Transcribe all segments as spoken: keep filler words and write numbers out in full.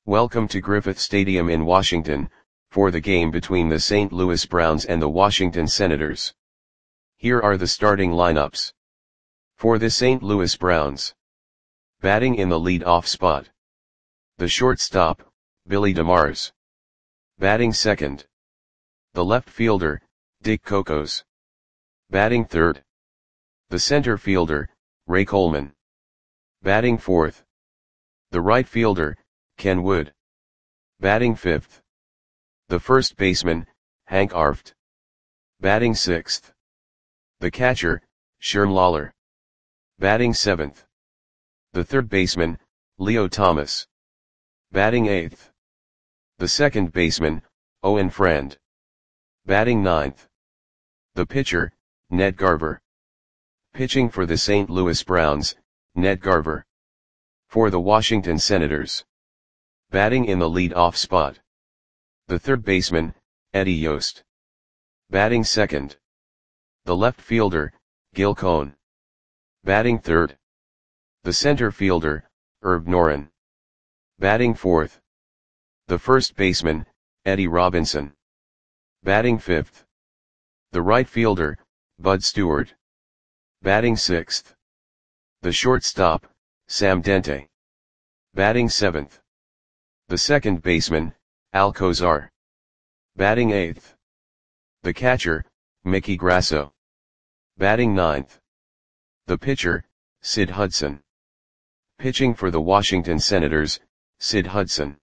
Welcome to Griffith Stadium in Washington, for the game between the Saint Louis Browns and the Washington Senators. Here are the starting lineups. For the Saint Louis Browns. Batting in the lead-off spot. The shortstop, Billy DeMars. Batting second. The left fielder, Dick Cocos. Batting third. The center fielder, Ray Coleman. Batting fourth. The right fielder, Ken Wood. Batting fifth. The first baseman, Hank Arft. Batting sixth. The catcher, Sherm Lawler. Batting seventh. The third baseman, Leo Thomas. Batting eighth. The second baseman, Owen Friend. Batting ninth. The pitcher, Ned Garver. Pitching for the Saint Louis Browns, Ned Garver. For the Washington Senators. Batting in the lead-off spot. The third baseman, Eddie Yost. Batting second. The left fielder, Gil Cohn. Batting third. The center fielder, Herb Noren. Batting fourth. The first baseman, Eddie Robinson. Batting fifth. The right fielder, Bud Stewart. Batting sixth. The shortstop, Sam Dente. Batting seventh. The second baseman, Al Kozar. Batting eighth. The catcher, Mickey Grasso. Batting ninth. The pitcher, Sid Hudson. Pitching for the Washington Senators, Sid Hudson.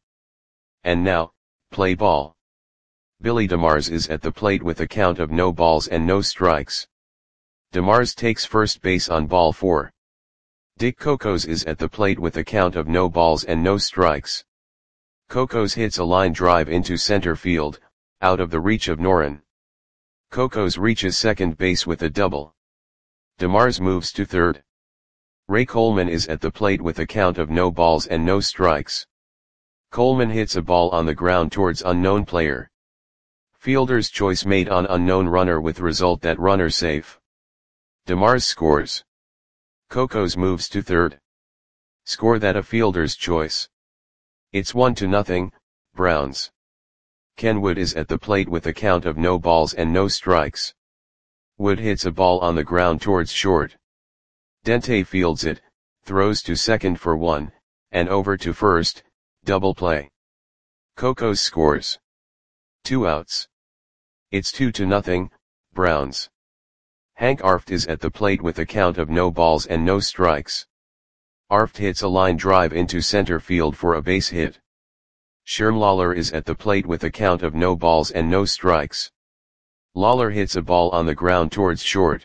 And now, play ball. Billy DeMars is at the plate with a count of no balls and no strikes. DeMars takes first base on ball four. Dick Cocos is at the plate with a count of no balls and no strikes. Cocos hits a line drive into center field, out of the reach of Noren. Cocos reaches second base with a double. DeMars moves to third. Ray Coleman is at the plate with a count of no balls and no strikes. Coleman hits a ball on the ground towards unknown player. Fielder's choice made on unknown runner with result that runner safe. DeMars scores. Cocos moves to third. Score that a fielder's choice. It's one to nothing, Browns. Ken Wood is at the plate with a count of no balls and no strikes. Wood hits a ball on the ground towards short. Dente fields it, throws to second for one, and over to first, double play. Cocos scores. Two outs. It's two to nothing, Browns. Hank Arft is at the plate with a count of no balls and no strikes. Arft hits a line drive into center field for a base hit. Sherm Lawler is at the plate with a count of no balls and no strikes. Lawler hits a ball on the ground towards short.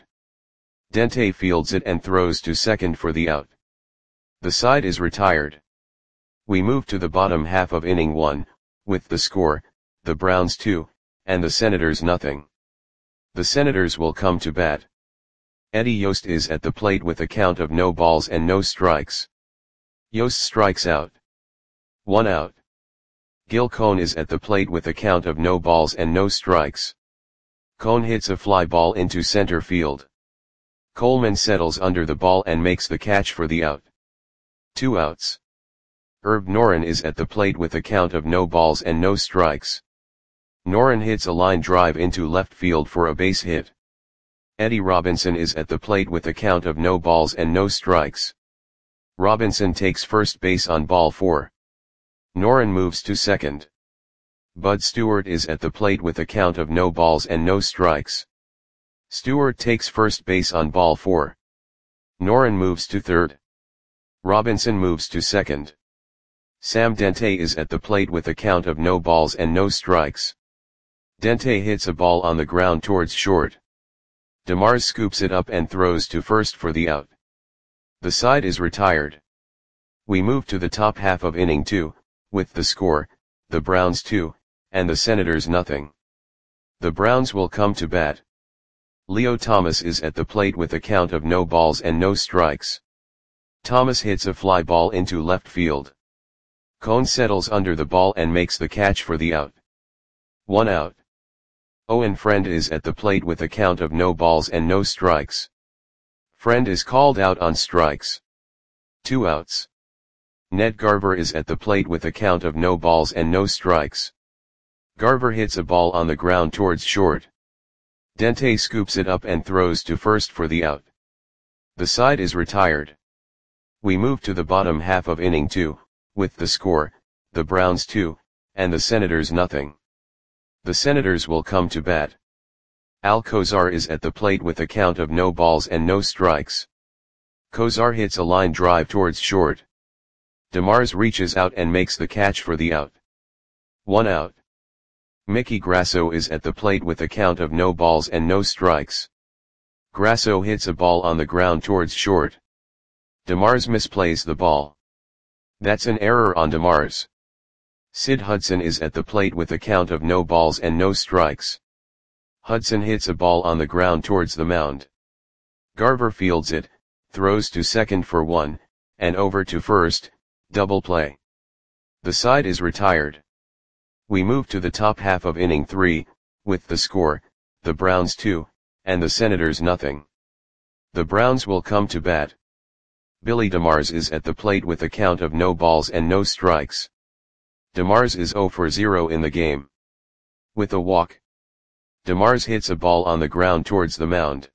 Dente fields it and throws to second for the out. The side is retired. We move to the bottom half of inning one, with the score, the Browns two, and the Senators nothing. The Senators will come to bat. Eddie Yost is at the plate with a count of no balls and no strikes. Yost strikes out. One out. Gil Cohn is at the plate with a count of no balls and no strikes. Cohn hits a fly ball into center field. Coleman settles under the ball and makes the catch for the out. Two outs. Herb Noren is at the plate with a count of no balls and no strikes. Noren hits a line drive into left field for a base hit. Eddie Robinson is at the plate with a count of no balls and no strikes. Robinson takes first base on ball four. Noren moves to second. Bud Stewart is at the plate with a count of no balls and no strikes. Stewart takes first base on ball four. Noren moves to third. Robinson moves to second. Sam Dente is at the plate with a count of no balls and no strikes. Dente hits a ball on the ground towards short. DeMars scoops it up and throws to first for the out. The side is retired. We move to the top half of inning two, with the score, the Browns two, and the Senators nothing. The Browns will come to bat. Leo Thomas is at the plate with a count of no balls and no strikes. Thomas hits a fly ball into left field. Cohn settles under the ball and makes the catch for the out. One out. Owen Friend is at the plate with a count of no balls and no strikes. Friend is called out on strikes. Two outs. Ned Garver is at the plate with a count of no balls and no strikes. Garver hits a ball on the ground towards short. Dente scoops it up and throws to first for the out. The side is retired. We move to the bottom half of inning two, with the score, the Browns two, and the Senators nothing. The Senators will come to bat. Alcozar is at the plate with a count of no balls and no strikes. Cozar hits a line drive towards short. DeMars reaches out and makes the catch for the out. One out. Mickey Grasso is at the plate with a count of no balls and no strikes. Grasso hits a ball on the ground towards short. DeMars misplays the ball. That's an error on DeMars. Sid Hudson is at the plate with a count of no balls and no strikes. Hudson hits a ball on the ground towards the mound. Garver fields it, throws to second for one, and over to first, double play. The side is retired. We move to the top half of inning three, with the score, the Browns two, and the Senators nothing. The Browns will come to bat. Billy DeMars is at the plate with a count of no balls and no strikes. DeMars is zero for zero in the game. With a walk. DeMars hits a ball on the ground towards the mound.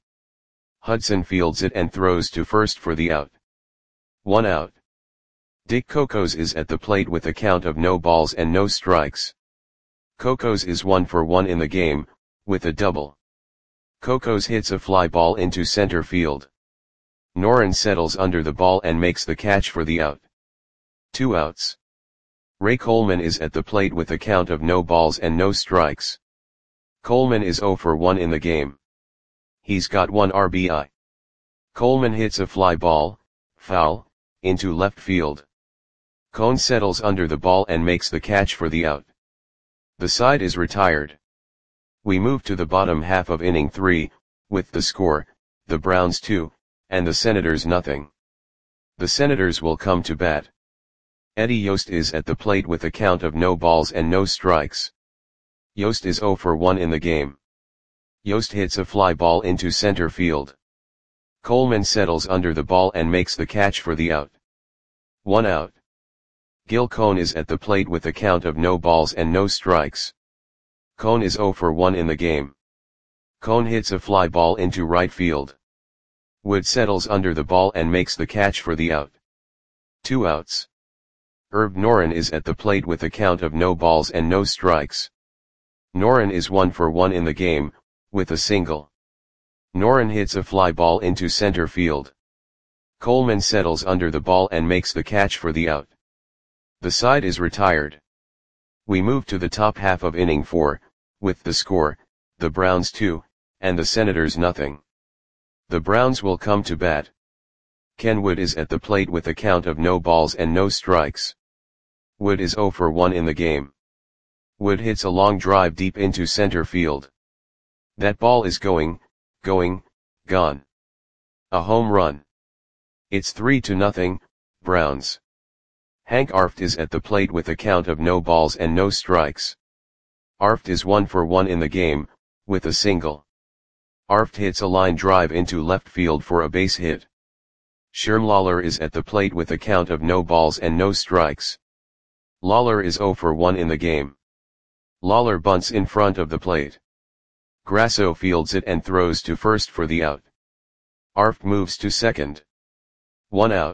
Hudson fields it and throws to first for the out. One out. Dick Cocos is at the plate with a count of no balls and no strikes. Cocos is one for one in the game, with a double. Cocos hits a fly ball into center field. Noren settles under the ball and makes the catch for the out. Two outs. Ray Coleman is at the plate with a count of no balls and no strikes. Coleman is zero for one in the game. He's got one R B I. Coleman hits a fly ball, foul, into left field. Cone settles under the ball and makes the catch for the out. The side is retired. We move to the bottom half of inning three, with the score, the Browns two, and the Senators nothing. The Senators will come to bat. Eddie Yost is at the plate with a count of no balls and no strikes. Yost is zero for one in the game. Yost hits a fly ball into center field. Coleman settles under the ball and makes the catch for the out. One out. Gil Cone is at the plate with a count of no balls and no strikes. Cone is zero for one in the game. Cone hits a fly ball into right field. Wood settles under the ball and makes the catch for the out. Two outs. Herb Noren is at the plate with a count of no balls and no strikes. Noren is one for one in the game, with a single. Noren hits a fly ball into center field. Coleman settles under the ball and makes the catch for the out. The side is retired. We move to the top half of inning four, with the score, the Browns two, and the Senators nothing. The Browns will come to bat. Ken Wood is at the plate with a count of no balls and no strikes. Wood is zero for one in the game. Wood hits a long drive deep into center field. That ball is going, going, gone. A home run. It's three to nothing, Browns. Hank Arft is at the plate with a count of no balls and no strikes. Arft is one for one in the game, with a single. Arft hits a line drive into left field for a base hit. Sherm Lawler is at the plate with a count of no balls and no strikes. Lawler is zero for one in the game. Lawler bunts in front of the plate. Grasso fields it and throws to first for the out. Arft moves to second. One out.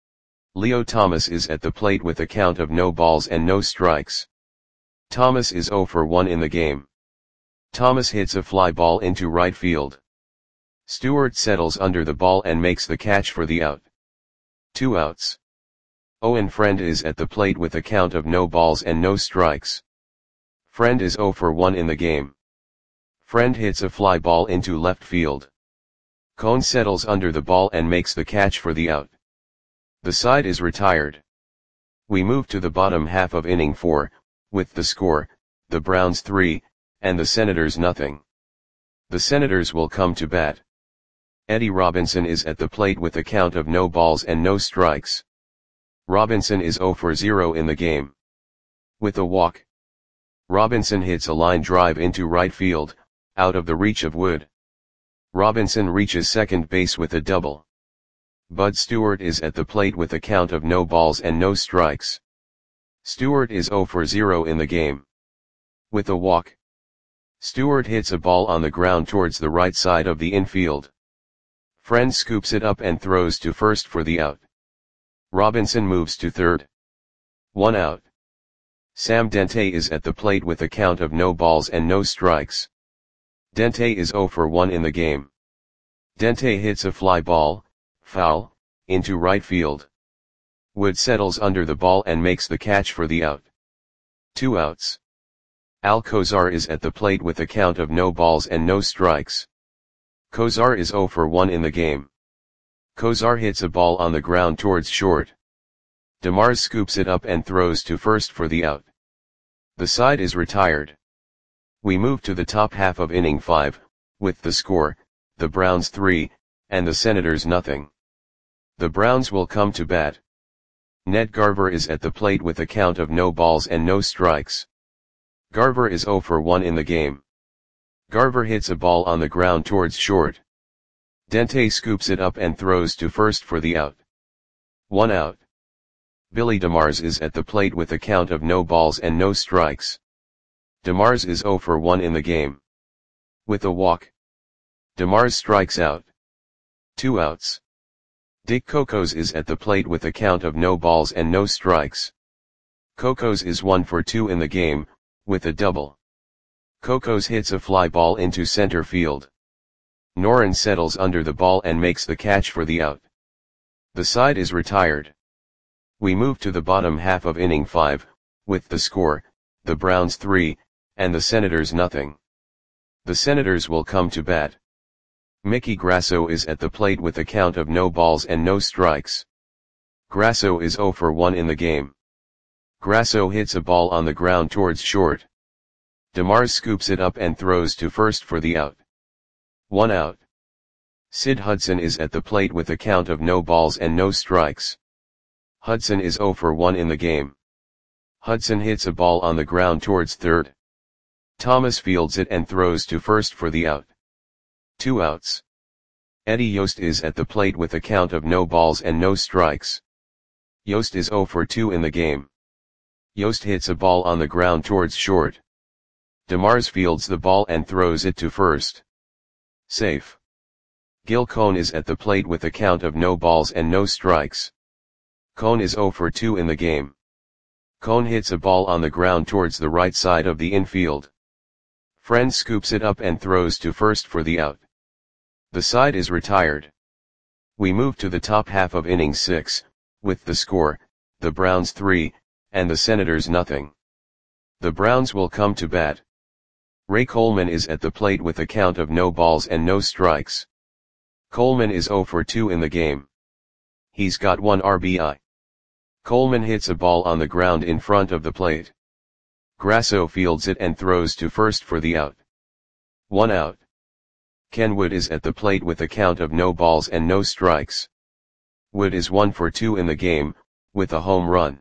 Leo Thomas is at the plate with a count of no balls and no strikes. Thomas is zero for one in the game. Thomas hits a fly ball into right field. Stewart settles under the ball and makes the catch for the out. Two outs. Owen Friend is at the plate with a count of no balls and no strikes. Friend is zero for one in the game. Friend hits a fly ball into left field. Cone settles under the ball and makes the catch for the out. The side is retired. We move to the bottom half of inning four, with the score, the Browns three, and the Senators nothing. The Senators will come to bat. Eddie Robinson is at the plate with a count of no balls and no strikes. Robinson is zero for zero in the game. With a walk. Robinson hits a line drive into right field, out of the reach of Wood. Robinson reaches second base with a double. Bud Stewart is at the plate with a count of no balls and no strikes. Stewart is zero for zero in the game. With a walk, Stewart hits a ball on the ground towards the right side of the infield. Friend scoops it up and throws to first for the out. Robinson moves to third. One out. Sam Dente is at the plate with a count of no balls and no strikes. Dente is zero for one in the game. Dente hits a fly ball, foul, into right field. Wood settles under the ball and makes the catch for the out. Two outs. Alcozar is at the plate with a count of no balls and no strikes. Cozar is zero for one in the game. Cozar hits a ball on the ground towards short. DeMars scoops it up and throws to first for the out. The side is retired. We move to the top half of inning five, with the score, the Browns three, and the Senators nothing. The Browns will come to bat. Ned Garver is at the plate with a count of no balls and no strikes. Garver is zero for one in the game. Garver hits a ball on the ground towards short. Dente scoops it up and throws to first for the out. One out. Billy DeMars is at the plate with a count of no balls and no strikes. DeMars is zero for one in the game. With a walk, DeMars strikes out. Two outs. Dick Cocos is at the plate with a count of no balls and no strikes. Cocos is one for two in the game, with a double. Cocos hits a fly ball into center field. Noren settles under the ball and makes the catch for the out. The side is retired. We move to the bottom half of inning five, with the score, the Browns three, and the Senators nothing. The Senators will come to bat. Mickey Grasso is at the plate with a count of no balls and no strikes. Grasso is zero for one in the game. Grasso hits a ball on the ground towards short. DeMars scoops it up and throws to first for the out. One out. Sid Hudson is at the plate with a count of no balls and no strikes. Hudson is zero for one in the game. Hudson hits a ball on the ground towards third. Thomas fields it and throws to first for the out. Two outs. Eddie Yost is at the plate with a count of no balls and no strikes. Yost is zero for two in the game. Yost hits a ball on the ground towards short. DeMars fields the ball and throws it to first. Safe. Gil Cohn is at the plate with a count of no balls and no strikes. Cohn is zero for two in the game. Cohn hits a ball on the ground towards the right side of the infield. Friend scoops it up and throws to first for the out. The side is retired. We move to the top half of inning six, with the score, the Browns three, and the Senators nothing. The Browns will come to bat. Ray Coleman is at the plate with a count of no balls and no strikes. Coleman is zero for two in the game. He's got one R B I. Coleman hits a ball on the ground in front of the plate. Grasso fields it and throws to first for the out. One out. Ken Wood is at the plate with a count of no balls and no strikes. Wood is one for two in the game, with a home run.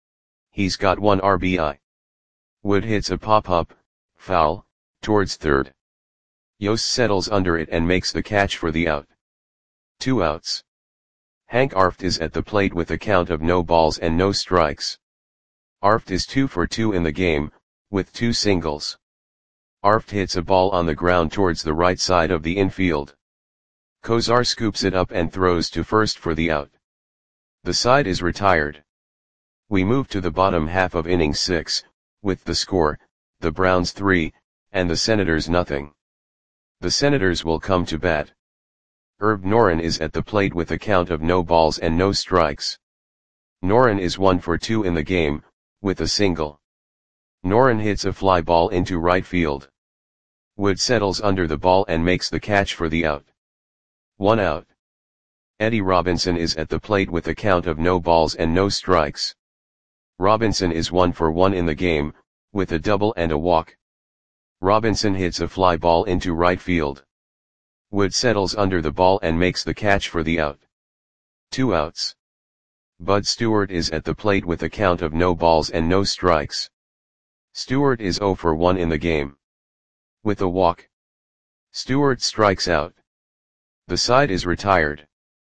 He's got one R B I. Wood hits a pop-up, foul, towards third. Yost settles under it and makes the catch for the out. Two outs. Hank Arft is at the plate with a count of no balls and no strikes. Arft is two for two in the game, with two singles. Arft hits a ball on the ground towards the right side of the infield. Cozar scoops it up and throws to first for the out. The side is retired. We move to the bottom half of inning six, with the score, the Browns three, and the Senators nothing. The Senators will come to bat. Herb Noren is at the plate with a count of no balls and no strikes. Noren is one for two in the game, with a single. Noren hits a fly ball into right field. Wood settles under the ball and makes the catch for the out. One out. Eddie Robinson is at the plate with a count of no balls and no strikes. Robinson is one for one in the game, with a double and a walk. Robinson hits a fly ball into right field. Wood settles under the ball and makes the catch for the out. Two outs. Bud Stewart is at the plate with a count of no balls and no strikes. Stewart is zero for one in the game. With a walk, Stewart strikes out. The side is retired.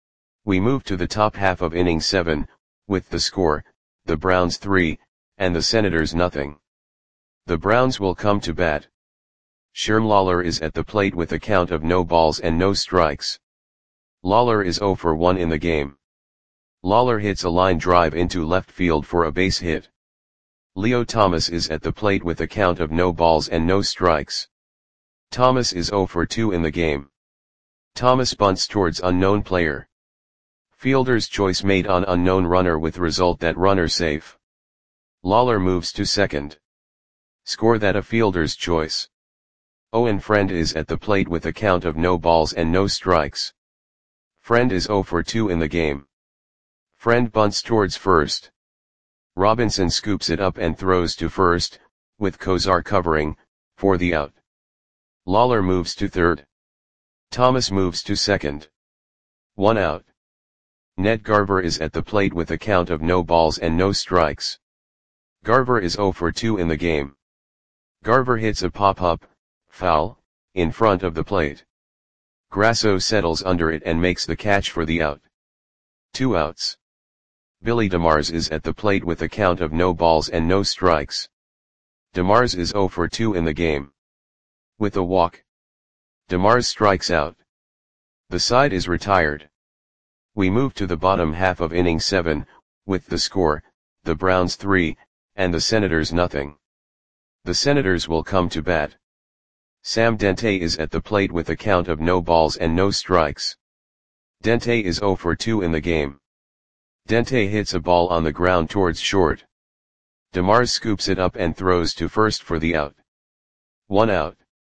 We move to the top half of inning seven, with the score, the Browns three, and the Senators nothing. The Browns will come to bat. Sherm Lawler is at the plate with a count of no balls and no strikes. Lawler is oh for one in the game. Lawler hits a line drive into left field for a base hit. Leo Thomas is at the plate with a count of no balls and no strikes. Thomas is oh for two in the game. Thomas bunts towards unknown player. Fielder's choice made on unknown runner with result that runner safe. Lawler moves to second. Score that a fielder's choice. Owen Friend is at the plate with a count of no balls and no strikes. Friend is oh for two in the game. Friend bunts towards first. Robinson scoops it up and throws to first, with Kozar covering, for the out. Lawler moves to third. Thomas moves to second. One out. Ned Garver is at the plate with a count of no balls and no strikes. Garver is oh for two in the game. Garver hits a pop-up, foul, in front of the plate. Grasso settles under it and makes the catch for the out. Two outs. Billy DeMars is at the plate with a count of no balls and no strikes. DeMars is oh for two in the game. With a walk, DeMars strikes out. The side is retired. We move to the bottom half of inning seven, with the score, the Browns three, and the Senators nothing. The Senators will come to bat. Sam Dente is at the plate with a count of no balls and no strikes. Dente is oh for two in the game. Dente hits a ball on the ground towards short. DeMars scoops it up and throws to first for the out. One out.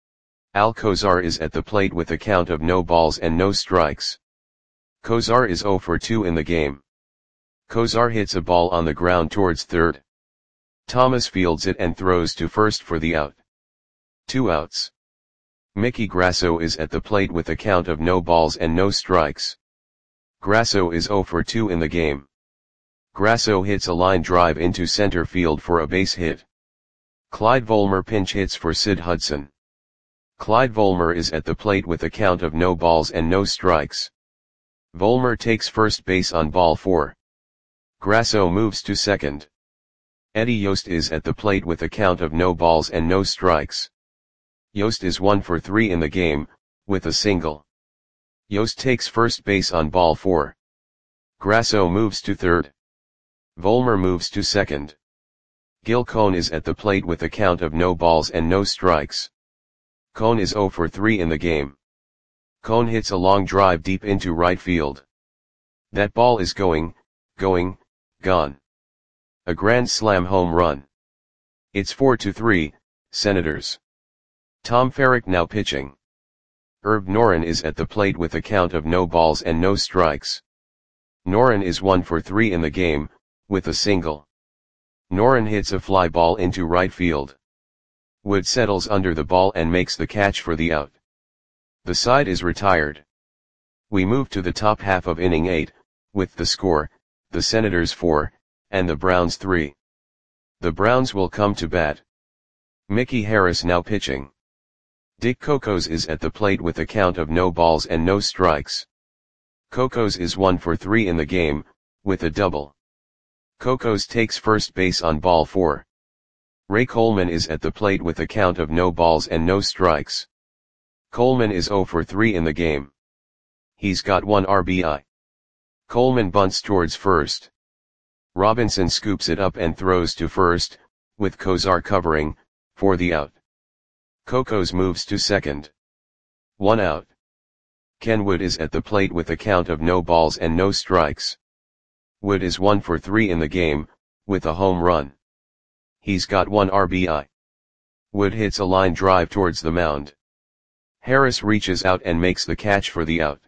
Al Kozar is at the plate with a count of no balls and no strikes. Kozar is oh for two in the game. Kozar hits a ball on the ground towards third. Thomas fields it and throws to first for the out. Two outs. Mickey Grasso is at the plate with a count of no balls and no strikes. Grasso is oh for two in the game. Grasso hits a line drive into center field for a base hit. Clyde Volmer pinch hits for Sid Hudson. Clyde Volmer is at the plate with a count of no balls and no strikes. Volmer takes first base on ball four. Grasso moves to second. Eddie Yost is at the plate with a count of no balls and no strikes. Yost is one for three in the game, with a single. Yost takes first base on ball four. Grasso moves to third. Volmer moves to second. Gil Cohn is at the plate with a count of no balls and no strikes. Cohn is oh for three in the game. Cohn hits a long drive deep into right field. That ball is going, going, gone. A grand slam home run. It's four to three, Senators. Tom Ferrick now pitching. Herb Noren is at the plate with a count of no balls and no strikes. Noren is one for three in the game, with a single. Noren hits a fly ball into right field. Wood settles under the ball and makes the catch for the out. The side is retired. We move to the top half of inning eight, with the score, the Senators four, and the Browns three. The Browns will come to bat. Mickey Harris now pitching. Dick Cocos is at the plate with a count of no balls and no strikes. Cocos is one for three in the game, with a double. Cocos takes first base on ball four. Ray Coleman is at the plate with a count of no balls and no strikes. Coleman is oh for three in the game. He's got one R B I. Coleman bunts towards first. Robinson scoops it up and throws to first, with Kozar covering, for the out. Cocos moves to second. One out. Ken Wood is at the plate with a count of no balls and no strikes. Wood is one for three in the game, with a home run. He's got one R B I. Wood hits a line drive towards the mound. Harris reaches out and makes the catch for the out.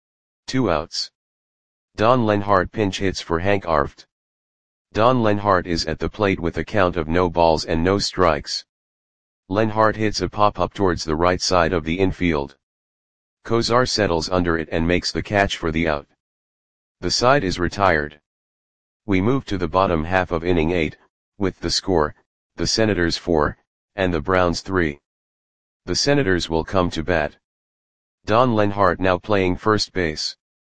Two outs. Don Lenhart pinch hits for Hank Arft. Don Lenhart is at the plate with a count of no balls and no strikes. Lenhart hits a pop-up towards the right side of the infield. Kozar settles under it and makes the catch for the out. The side is retired. We move to the bottom half of inning eight, with the score, the Senators four, and the Browns three. The Senators will come to bat. Don Lenhart now playing first base.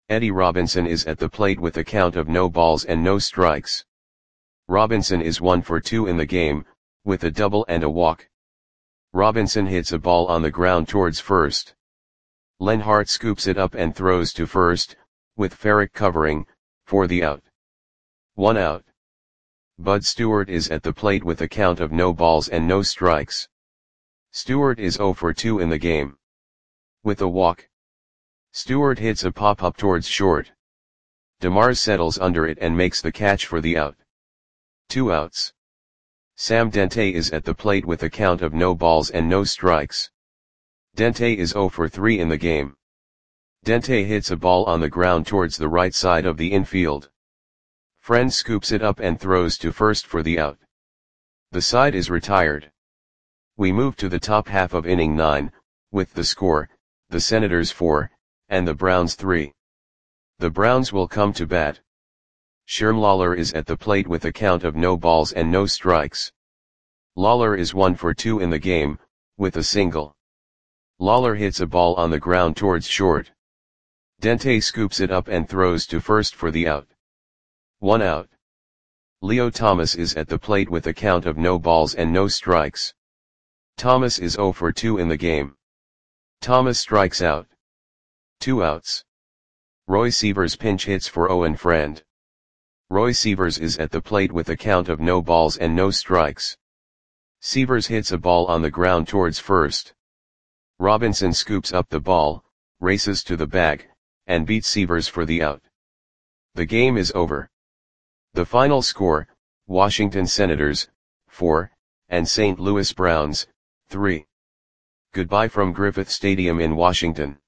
Eddie Robinson is at the plate with a count of no balls and no strikes. Robinson is one for two in the game, with a double and a walk. Robinson hits a ball on the ground towards first. Lenhart scoops it up and throws to first, with Ferrick covering, for the out. One out. Bud Stewart is at the plate with a count of no balls and no strikes. Stewart is zero for two in the game. With a walk. Stewart hits a pop-up towards short. DeMars settles under it and makes the catch for the out. Two outs. Sam Dente is at the plate with a count of no balls and no strikes. Dente is zero for three in the game. Dente hits a ball on the ground towards the right side of the infield. Friend scoops it up and throws to first for the out. The side is retired. We move to the top half of inning nine, with the score, the Senators four, and the Browns three. The Browns will come to bat. Sherm Lawler is at the plate with a count of no balls and no strikes. Lawler is one for two in the game, with a single. Lawler hits a ball on the ground towards short. Dente scoops it up and throws to first for the out. One out. Leo Thomas is at the plate with a count of no balls and no strikes. Thomas is zero for two in the game. Thomas strikes out. Two outs. Roy Sievers pinch hits for Owen Friend. Roy Sievers is at the plate with a count of no balls and no strikes. Sievers hits a ball on the ground towards first. Robinson scoops up the ball, races to the bag, and beats Sievers for the out. The game is over. The final score, Washington Senators, four, and Saint Louis Browns, three. Goodbye from Griffith Stadium in Washington.